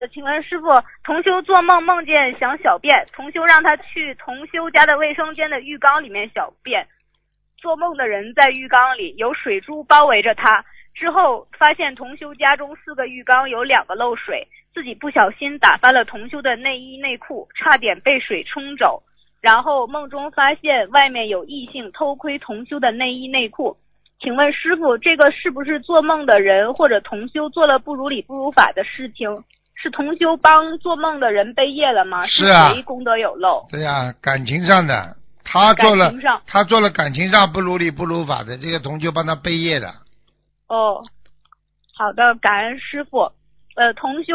请问师傅，同修做梦梦见想小便，同修让他去同修家的卫生间的浴缸里面小便，做梦的人在浴缸里，有水珠包围着他。之后发现同修家中4个浴缸有2个漏水，自己不小心打翻了同修的内衣内裤，差点被水冲走。然后梦中发现外面有异性偷窥同修的内衣内裤。请问师傅，这个是不是做梦的人或者同修做了不如理不如法的事情？是同修帮做梦的人背业了吗？ 是啊， 谁功德有漏？ 对呀，感情上的，他做了感情上不如理不如法的，这个同修帮他背业的。 哦，好的，感恩师傅。同修